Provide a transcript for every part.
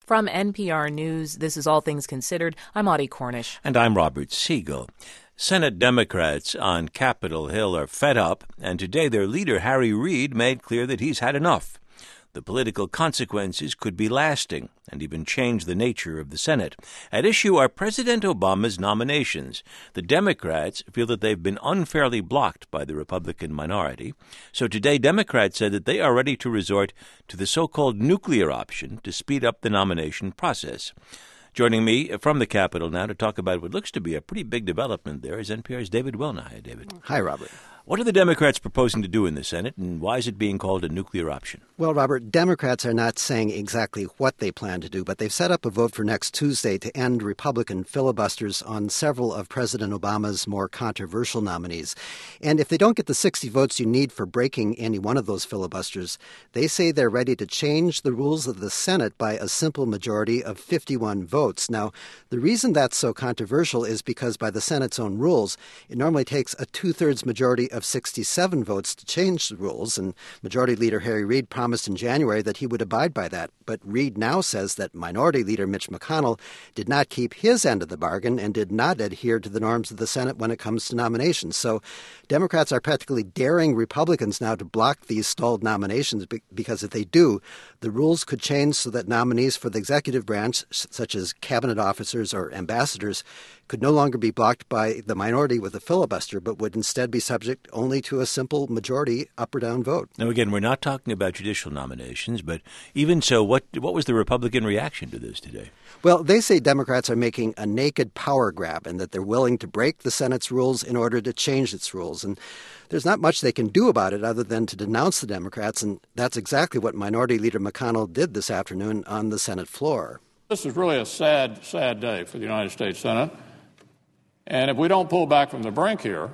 From NPR News, this is All Things Considered. I'm Audie Cornish. And I'm Robert Siegel. Senate Democrats on Capitol Hill are fed up, and today their leader, Harry Reid, made clear that he's had enough. The political consequences could be lasting and even change the nature of the Senate. At issue are President Obama's nominations. The Democrats feel that they've been unfairly blocked by the Republican minority. So today, Democrats said that they are ready to resort to the so-called nuclear option to speed up the nomination process. Joining me from the Capitol now to talk about what looks to be a pretty big development there is NPR's David Wilner. Hi, David. Hi, Robert. What are the Democrats proposing to do in the Senate, and why is it being called a nuclear option? Well, Robert, Democrats are not saying exactly what they plan to do, but they've set up a vote for next Tuesday to end Republican filibusters on several of President Obama's more controversial nominees. And if they don't get the 60 votes you need for breaking any one of those filibusters, they say they're ready to change the rules of the Senate by a simple majority of 51 votes. Now, the reason that's so controversial is because by the Senate's own rules, it normally takes a two-thirds majority of 67 votes to change the rules, and Majority Leader Harry Reid promised in January that he would abide by that. But Reid now says that Minority Leader Mitch McConnell did not keep his end of the bargain and did not adhere to the norms of the Senate when it comes to nominations. So Democrats are practically daring Republicans now to block these stalled nominations because if they do, the rules could change so that nominees for the executive branch, such as cabinet officers or ambassadors, could no longer be blocked by the minority with a filibuster, but would instead be subject only to a simple majority up or down vote. Now, again, we're not talking about judicial nominations, but even so, what was the Republican reaction to this today? Well, they say Democrats are making a naked power grab and that they're willing to break the Senate's rules in order to change its rules. And there's not much they can do about it other than to denounce the Democrats, and that's exactly what Minority Leader McConnell did this afternoon on the Senate floor. This is really a sad, sad day for the United States Senate. And if we don't pull back from the brink here,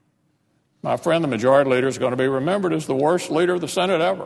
my friend, the majority leader, is going to be remembered as the worst leader of the Senate ever.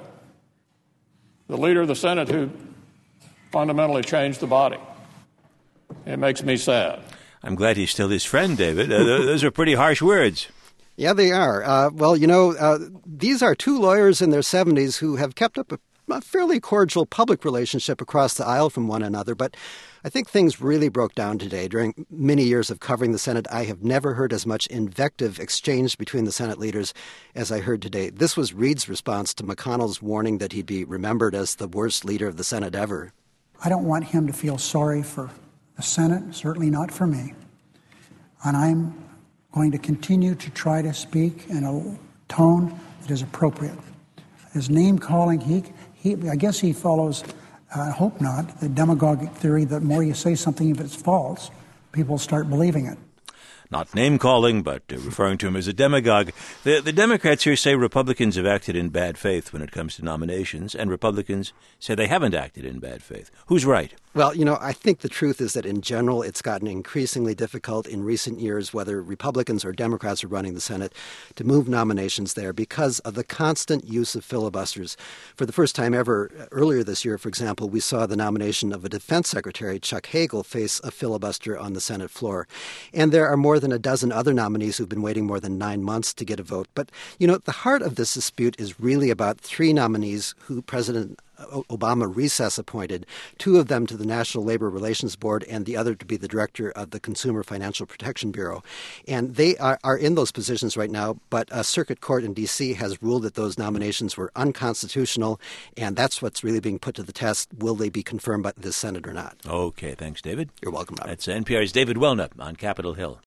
The leader of the Senate who fundamentally changed the body. It makes me sad. I'm glad he's still his friend, David. Those are pretty harsh words. Yeah, they are. These are two lawyers in their 70s who have kept up a fairly cordial public relationship across the aisle from one another, but I think things really broke down today. During many years of covering the Senate, I have never heard as much invective exchanged between the Senate leaders as I heard today. This was Reid's response to McConnell's warning that he'd be remembered as the worst leader of the Senate ever. I don't want him to feel sorry for the Senate, certainly not for me. And I'm going to continue to try to speak in a tone that is appropriate. His name-calling, I guess he follows, I hope not, the demagogic theory that the more you say something, if it's false, people start believing it. Not name-calling, but referring to him as a demagogue. The Democrats here say Republicans have acted in bad faith when it comes to nominations, and Republicans say they haven't acted in bad faith. Who's right? Well, I think the truth is that in general, it's gotten increasingly difficult in recent years, whether Republicans or Democrats are running the Senate, to move nominations there because of the constant use of filibusters. For the first time ever, earlier this year, for example, we saw the nomination of a defense secretary, Chuck Hagel, face a filibuster on the Senate floor. And there are more than a dozen other nominees who've been waiting more than 9 months to get a vote. But, the heart of this dispute is really about three nominees who President Obama recess appointed, two of them to the National Labor Relations Board and the other to be the director of the Consumer Financial Protection Bureau. And they are in those positions right now, but a circuit court in D.C. has ruled that those nominations were unconstitutional, and that's what's really being put to the test. Will they be confirmed by the Senate or not? Okay, thanks, David. You're welcome, Robert. That's NPR's David Wilner on Capitol Hill.